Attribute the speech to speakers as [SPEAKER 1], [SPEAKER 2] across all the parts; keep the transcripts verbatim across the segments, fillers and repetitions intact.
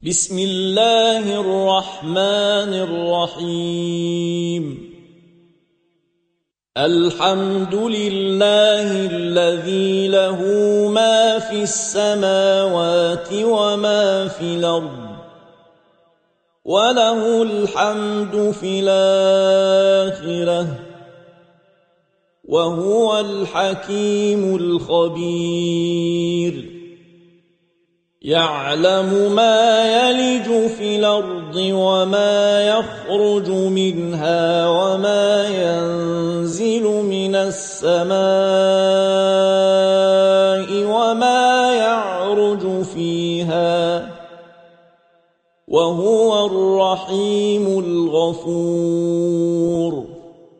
[SPEAKER 1] بسم الله الرحمن الرحيم الحمد لله الذي له ما في السماوات وما في الأرض وله الحمد في الآخرة وهو الحكيم الخبير يعلم ما يلج في الأرض وما يخرج منها وما ينزل من السماء وما يعرج فيها وهو الرحيم الغفور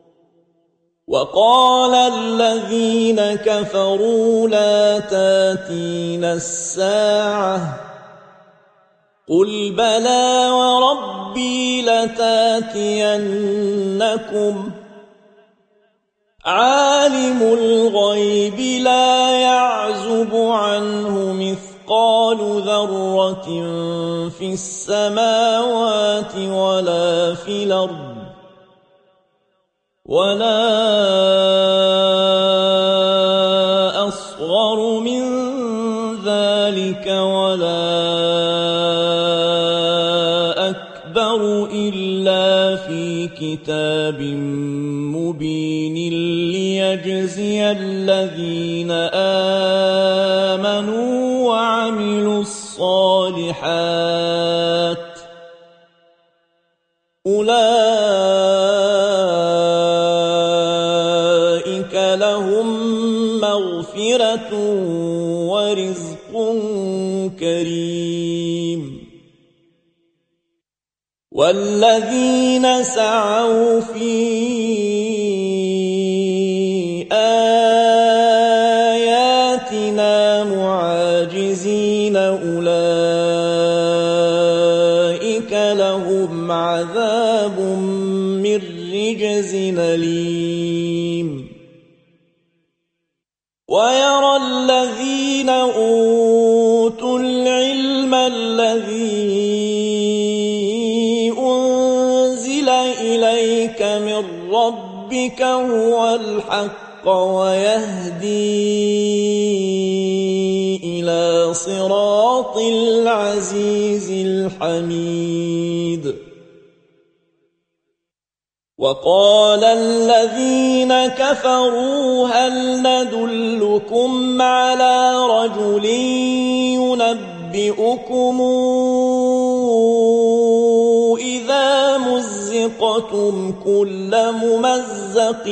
[SPEAKER 1] وقال الذين كفروا لا تاتينا الساعة قل بلى وربي لتاتينكم عالم الغيب لا يعزب عنه مثقال ذرة في السماوات ولا في الأرض ولا أصغر من ذلك ولا أكبر إلا في كتاب مبين ليجزي الذين آمنوا وعملوا الصالحات أولئك لهم مغفرة ورزق كريم والذين سعوا في آياتنا معاجزين أولئك لهم عذاب من رجز أليم ويرى الذين أوتوا العلم الذي أنزل إليك من ربك هو الحق ويهدي إلى صراط العزيز الحميد وقال الذين كفروا هل ندلكم على رجل ينبئكم إذا مزقتم كل ممزق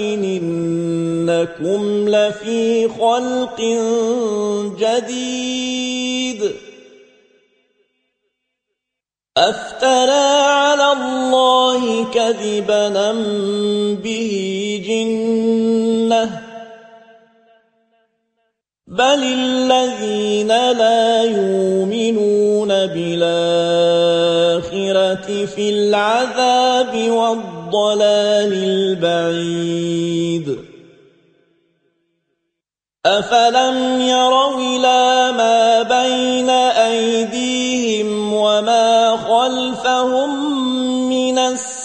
[SPEAKER 1] إنكم لفي خلق جديد أفترى على الله كذبا أم به جنة بل الذين لا يؤمنون بالآخرة في العذاب والضلال البعيد أفلم يروا إلى ما بين أيديهم وما خلفهم من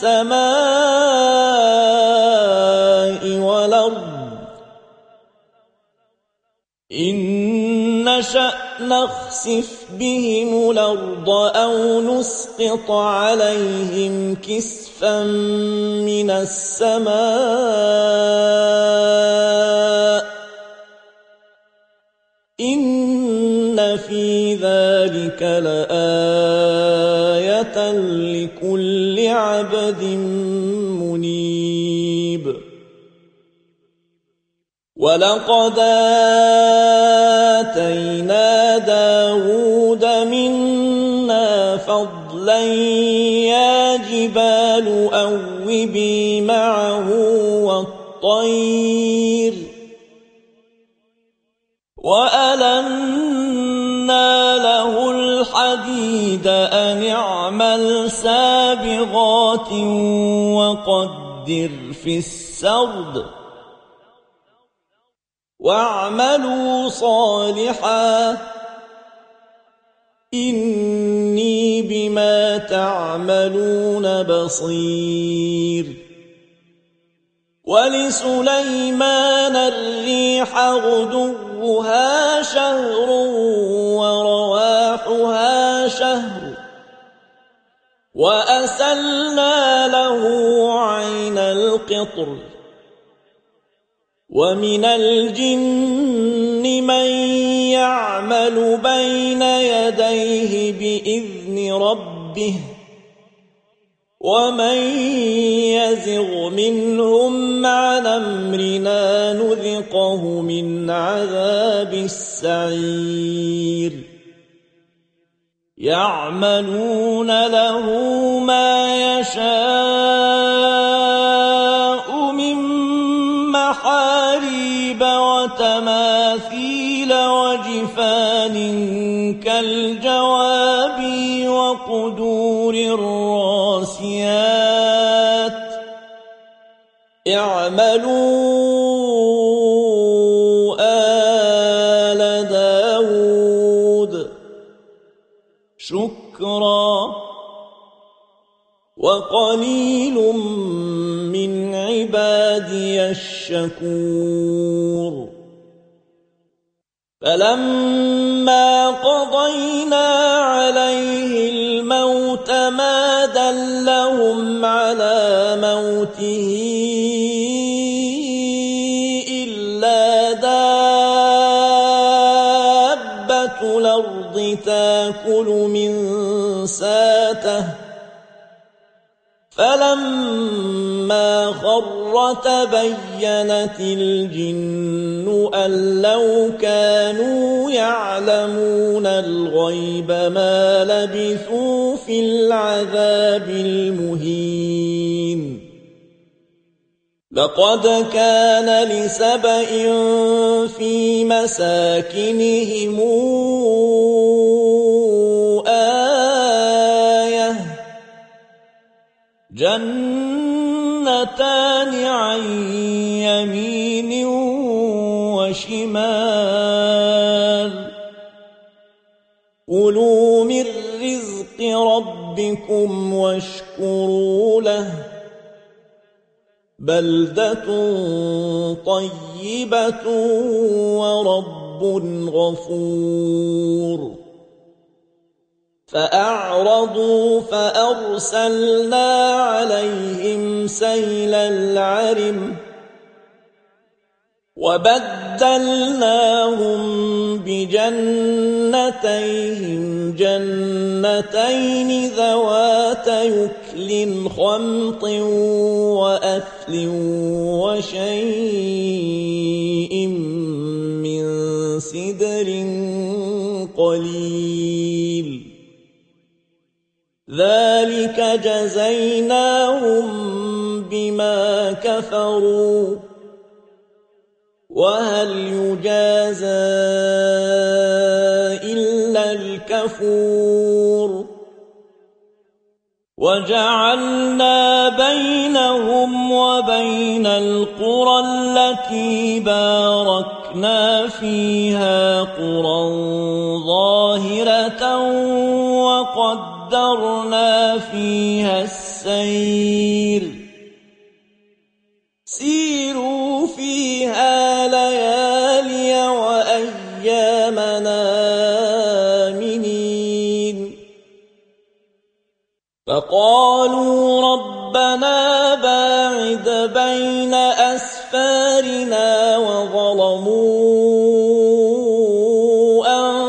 [SPEAKER 1] السماء والأرض إن نشأ نخسف بهم الأرض أو نسقط عليهم كسفا من السماء إن في ذلك لآية لكل عبد منيب ولقد آتينا داود منا فضلا يا جبال أوبي معه والطير وألنا له الحديد أن اعمل سابغات وقدر في السرد واعملوا صالحا إني بما تعملون بصير ولسليمان الريح غدوها شهر ورواحها شهر وأسلنا له عين القطر ومن الجن من يعمل بين يديه بإذن ربه ومن يزغ منهم عن أمرنا نذقه من عذاب السعير يعملون له ما يشاء من محاريب وتماثيل وجفان كالجواب وقدور الراسيات اعملوا آل داود شكرا وقليل من عبادي الشكور فلما قضينا عليه الموت ما دلهم على موته إلا دابة الأرض تأكل من ساته فلما خر تبينت الجن أن لو كانوا يعلمون الغيب ما لبثوا في العذاب المهين لقد كان لسبإ في مساكنهم جنتان عن يمين وشمال كلوا من رزق ربكم واشكروا له بلدة طيبة ورب غفور فأعرضوا فأرسلنا عليهم سيل العرم وبدلناهم بجنتيهم جنتين ذوات يكل خمط وأثل وشيء من سدر قليل ذلك جزيناهم بما كفروا وهل يجازى إلا الكفور وجعلنا بينهم وبين القرى التي باركنا فيها قرى ظاهرة وقدرنا فيها السير سيروا فيها ليالي وأيامنا آمنين فقالوا ربنا باعد بين أسفارنا وظلموا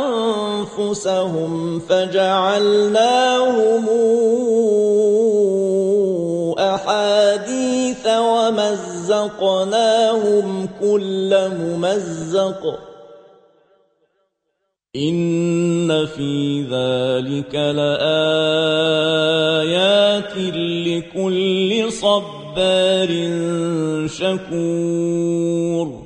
[SPEAKER 1] أنفسهم فجعلناهم أحاديث ومزقناهم كل ممزق إن في ذلك لآيات لكل صبار شكور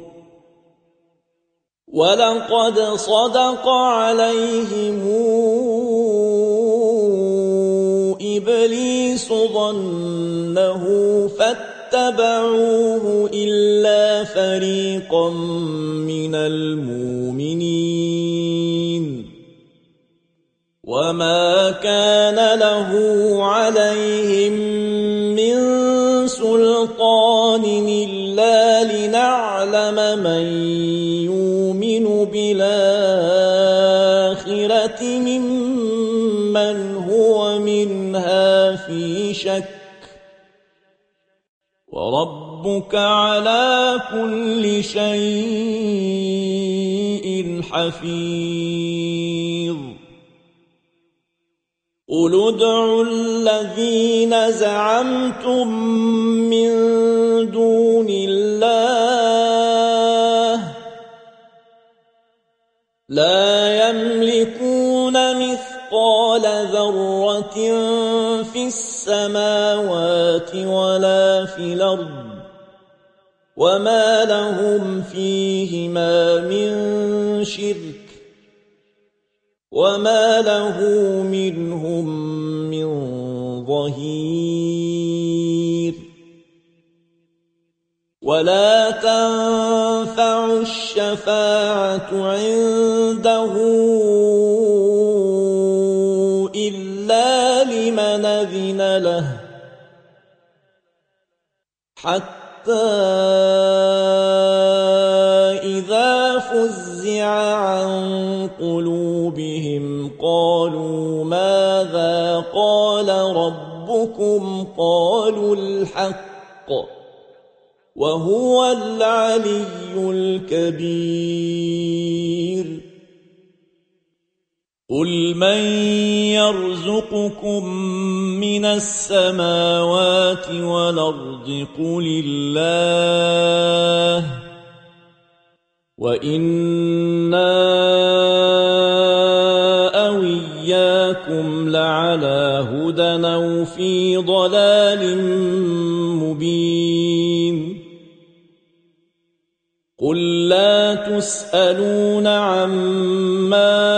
[SPEAKER 1] ولقد صدق عليهم إبليس ظنه فاتبعوه إلا فريقا من المؤمنين وما كان له عليهم من سلطان إلا لنعلم من يؤمن بالآخرة ممن هو منها في شك وربك على كل شيء حفيظ قل ادعوا الذين زعمتم من دون الله لا يملكون مثقال ذرة في السماوات ولا في الأرض وما لهم فيهما من شرك وما له منهم من ظهير ولا تنفع الشفاعة عنده إلا لمن أذن له حتى إذا فزع عن قلوبهم قالوا ماذا قال ربكم قالوا الحق وهو العلي الكبير قل من يرزقكم من السماوات والأرض قل الله وإنا أو إياكم لعلى هدى أو في ضلال مبين قل لا تسألون عما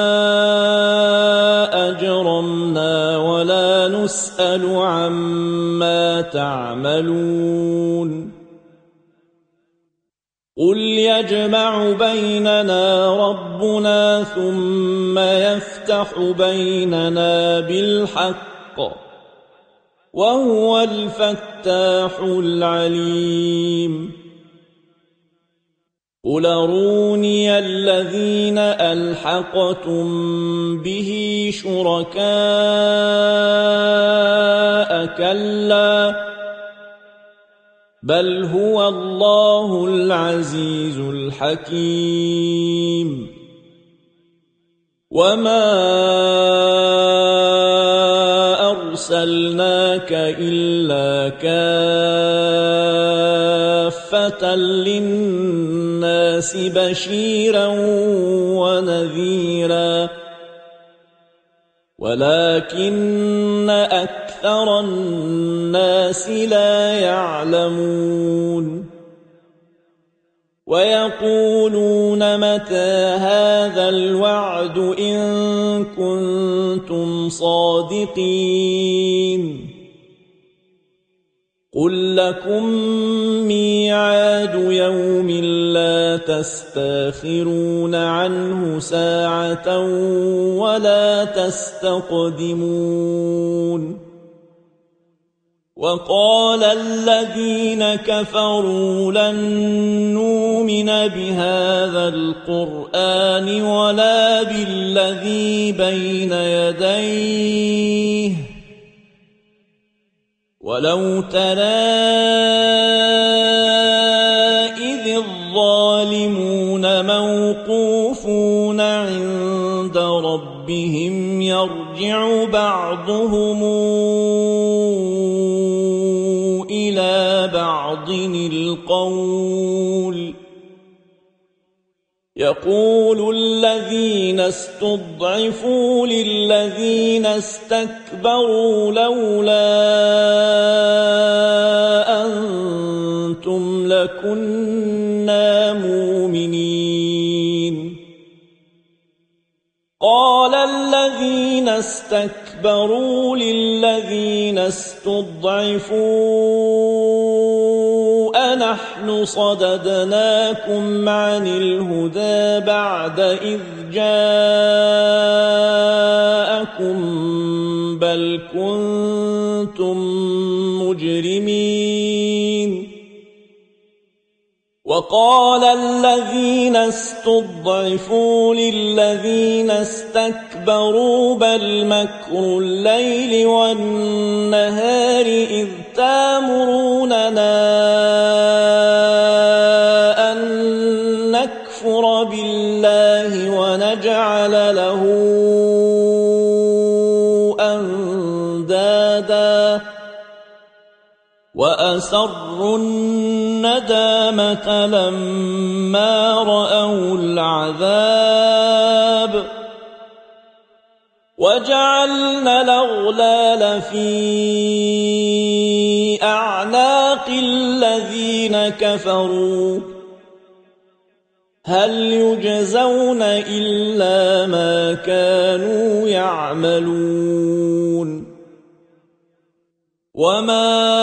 [SPEAKER 1] أجرمنا ولا نسأل عما تعملون قل يجمع بيننا ربنا ثم يفتح بيننا بالحق وهو الفتاح العليم قل أروني الذين ألحقتم به شركاء كلا بل هو الله العزيز الحكيم وما أرسلناك إلا كافة للناس بشيرا ونذيرا ولكن أكثر الناس لا يعلمون ويقولون متى هذا الوعد إن كنتم صادقين قل لكم ميعاد يوم لا تستاخرون عنه ساعة ولا تستقدمون وقال الذين كفروا لن نؤمن بهذا القرآن ولا بالذي بين يديه ولو ترى إذ الظالمون موقوفون عند ربهم يرجع بعضهم إلى بعض القول يقول الذين استضعفوا للذين استكبروا لولا أنتم لكنا مؤمنين قال الذين استكبروا للذين استضعفوا أنحن صددناكم عن الهدى بعد إذ جاءكم بل كنتم مجرمين وقال الذين استضعفوا للذين استكبروا بل مكر الليل والنهار إذ تامروننا أن نكفر بالله ونجعل له أندادا وأسروا الندامة لما رأوا العذاب وجعلنا الأغلال في أعناق الذين كفروا هل يجزون إلا ما كانوا يعملون وما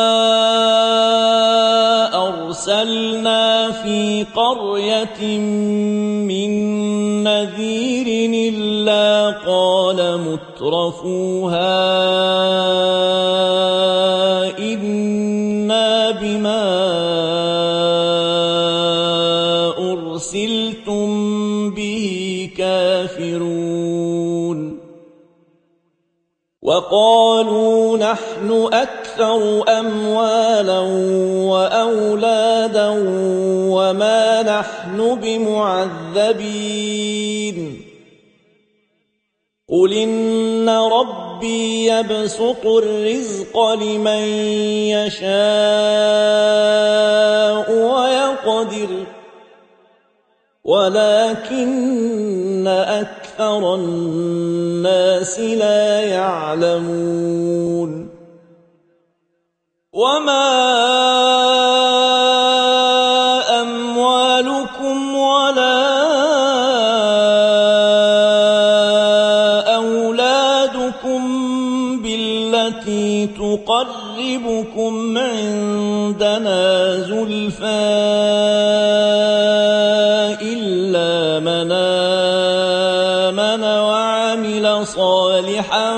[SPEAKER 1] أرسلنا في قرية من نذير إلا قال مترفوها إنا بما أرسلتم به كافرون وقالوا نحن أكثر أموالا وأولادا وما نحن بمعذبين قل إن ربي يبسط الرزق لمن يشاء ويقدر ولكن أكثر الناس لا يعلمون وما أموالكم ولا أولادكم بالتي تقربكم عندنا زلفى إلا من آمن وعمل صالحا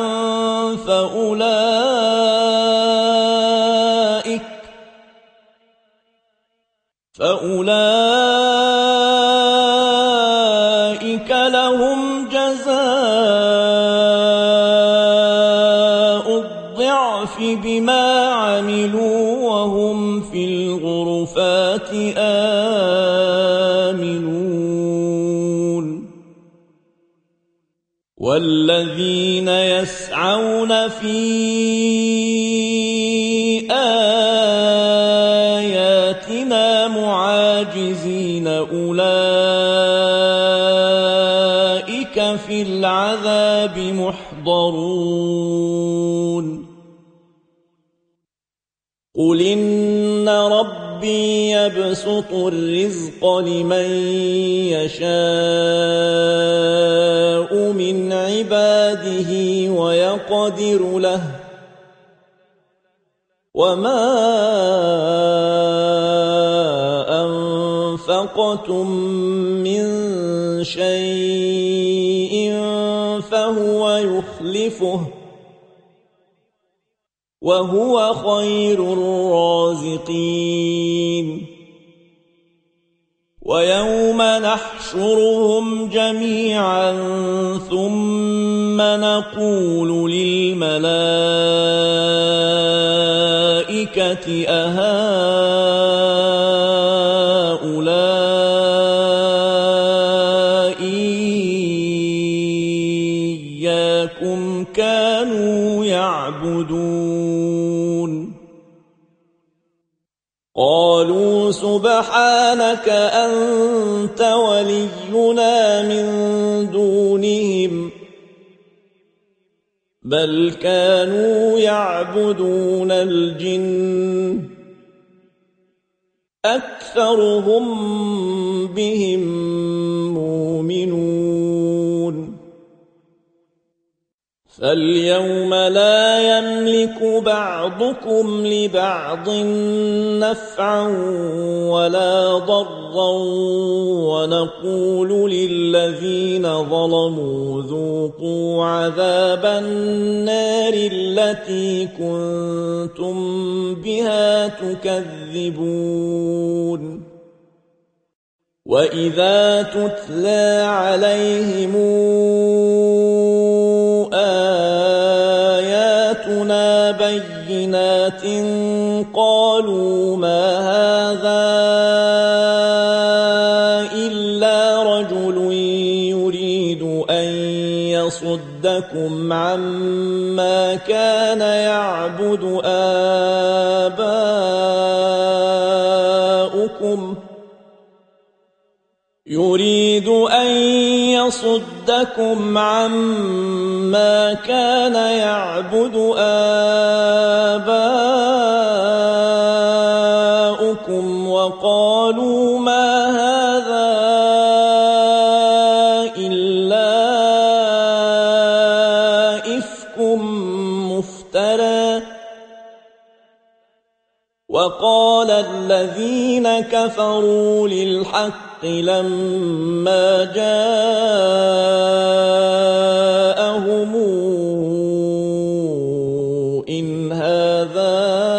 [SPEAKER 1] فأولئك فأولئك لهم جزاء الضعف بما عملوا وهم في الغرفات آمنون والذين يسعون في آياتنا معاجزين أولئك في العذاب محضرون قل إن ربي يبسط الرزق لمن يشاء من عباده ويقدر له وما أنفقتم من شيء فهو يخلفه وهو خير الرازقين ويوم نحشرهم جميعا ثم نقول للملائكة أهؤلاء إياكم كانوا يعبدون قالوا سبحانك أنت ولينا من دونهم بل كانوا يعبدون الجن أكثرهم بهم مؤمنون فاليوم لا يملك بعضكم لبعض نفعا ولا ضرا ونقول للذين ظلموا ذوقوا عذاب النار التي كنتم بها تكذبون وإذا تتلى عليهم آياتنا بينات قالوا ما هذا إلا رجل يريد أن يصدكم عما كان يعبد آباؤكم يريد أن يصدكم عما كان يعبد آباؤكم وقالوا ما هذا إلا إفك مفترى وقال الذين كفروا للحق لما جاءهم إن هذا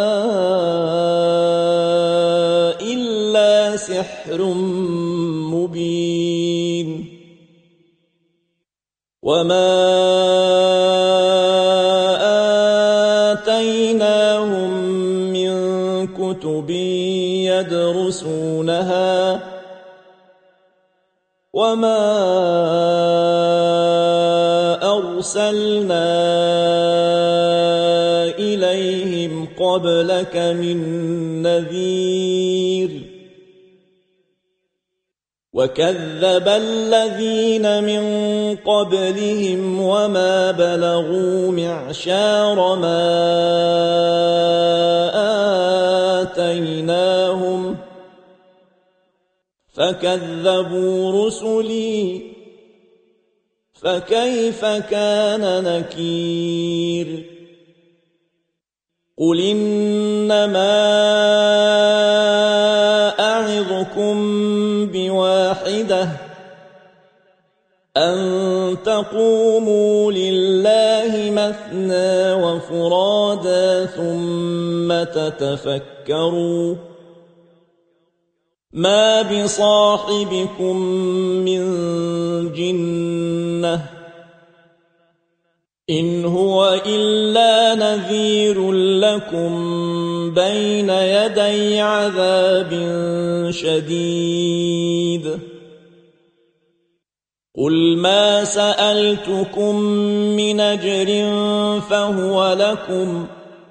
[SPEAKER 1] إلا سحر مبين وما آتيناهم من كتب يدرسونها وما أرسلنا إليهم قبلك من نذير وكذب الذين من قبلهم وما بلغوا معشار ما آتيناهم فكذبوا رسلي فكيف كان نكير قل إنما أعظكم بواحدة أن تقوموا لله مثنى وفرادا ثم تتفكروا ما بصاحبكم من جنة إن هو إلا نذير لكم بين يدي عذاب شديد قل ما سألتكم من أجر فهو لكم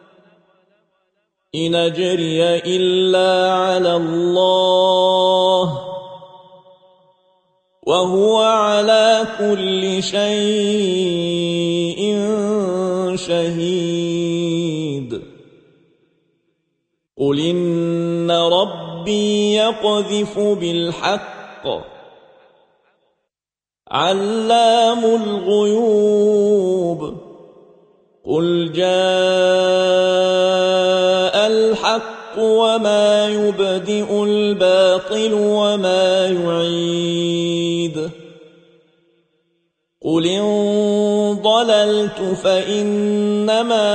[SPEAKER 1] إن أجري إلا على الله وهو على كل شيء شهيد قل إن ربي يقذف بالحق علام الغيوب قل جاء الحق وما يبدئ الباطل وما يعيد قل إن ضللت فإنما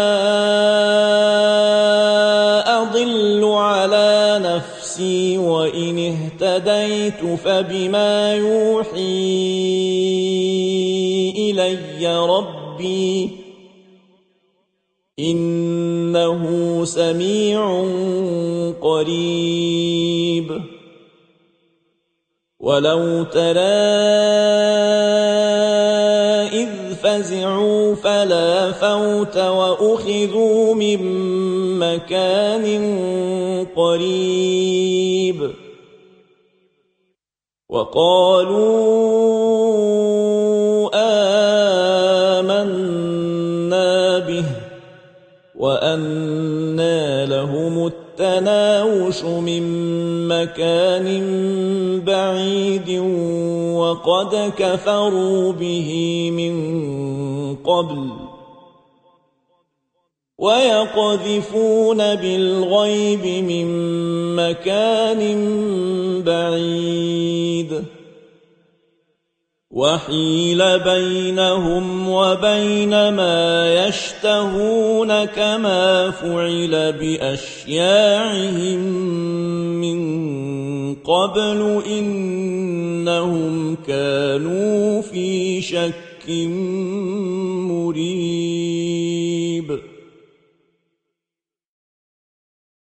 [SPEAKER 1] أضل على نفسي وإن اهتديت فبما يوحي إلي ربي إنه سميع قريب ولو ترى إذ فزعوا فلا فوت وأخذوا من مكان قريب وقالوا آمنا به وأنى لهم التناوش من مكان بعيد وقد كفروا به من قبل ويقذفون بالغيب من مكان بعيد وحيل بينهم وبين ما يشتهون كما فعل بأشياعهم من قبل إنهم كانوا في شك مريب